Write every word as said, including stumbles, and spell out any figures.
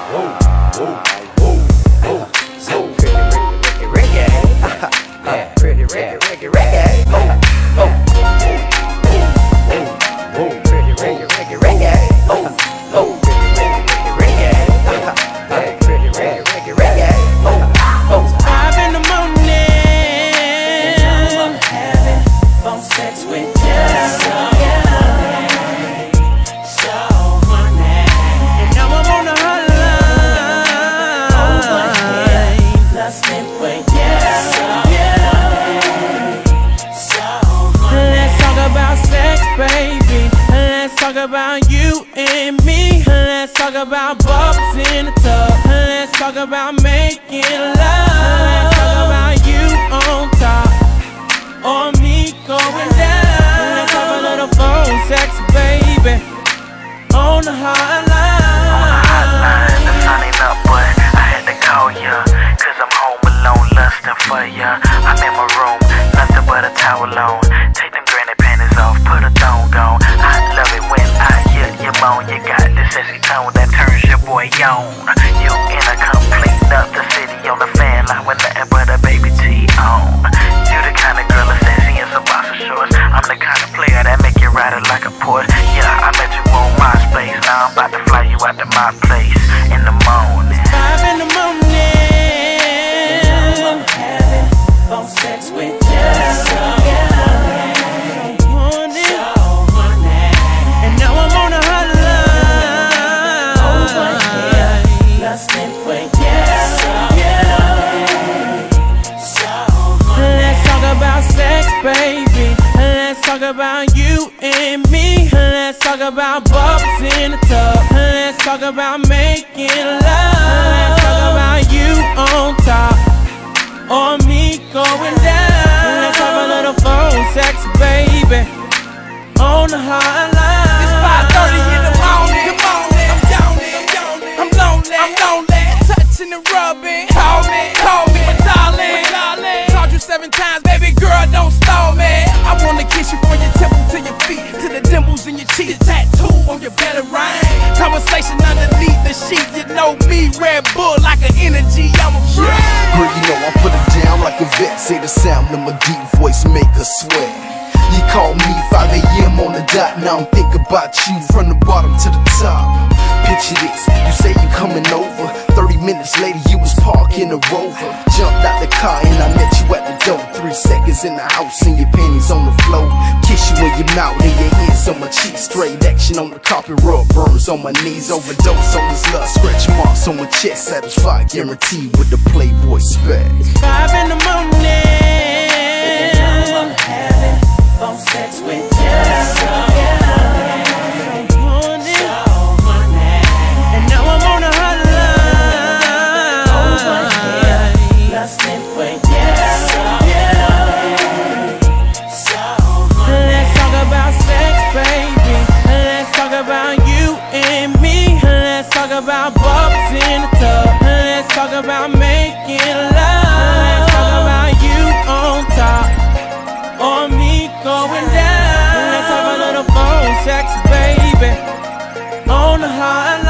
whoa, whoa, whoa, whoa. So pretty, reggae, reggae, reggae. Yeah, pretty, reggae, reggae, reggae. Oh, oh, oh, oh, oh, pretty, reggae, reggae, reggae. Oh, oh, pretty, reggae, reggae, reggae. Yeah, pretty, reggae, reggae, reggae. Oh, oh. Five in the morning, and I'm having phone sex with you. Baby, let's talk about you and me. Let's talk about bubbles in the tub. Let's talk about making love. Let's talk about you on top or me going down. Let's have a little phone sex, baby, on the hotline. On the hotline, the sun ain't up, but I had to call ya, cause I'm home alone, lusting for ya. I'm in my room, nothing but a towel on. Take them granny panties off, put a thong on. I love it when I hear you moan. You got this sexy tone that turns your boy on. You in a complete other city on the fan line with nothing but a baby T on. You the kind of girl that says she in some boxer shorts. I'm the kind of player that make you ride it like a Porsche. Yeah, I met you on MySpace. Now I'm about to fly you out to my place in the morning. Five in the morning, I'm having phone sex with you. Baby, let's talk about you and me. Let's talk about bubbles in the tub. Let's talk about making love. Let's talk about you on top or me going down. Let's have a little phone sex, baby, on the hotline. It's five thirty in the morning. Come on, I'm yawning, I'm yawning, I'm lonely, I'm lonely. Touching and rubbing, call me, call me, my darling, my darling. Called you seven times, baby girl, don't stall me. I wanna kiss you from your temple to your feet, to the dimples in your cheek, the tattoo on your better rhyme. Conversation underneath the sheet, you know me, Red Bull like an energy, I'm a friend. Girl, you know I put it down like a vet. Say the sound of my deep voice make her sweat. You call me five A M on the dot. Now I'm thinking about you from the bottom to the top. Picture this, you say you coming over. Thirty minutes later you was parking a Rover. Jumped out the car and I met you at the door. Three seconds in the house and your panties on the floor. Kiss you in your mouth and your hands on my cheek. Straight action on the carpet, rub burns on my knees. Overdose on this love, scratch marks on my chest. Satisfied, guaranteed with the Playboy spec. Five in the morning, I'm having phone sex with you. About bubbles in the tub. Let's talk about making love. Let's talk about you on top or me going down. Let's have a little phone sex, baby, on the hotline.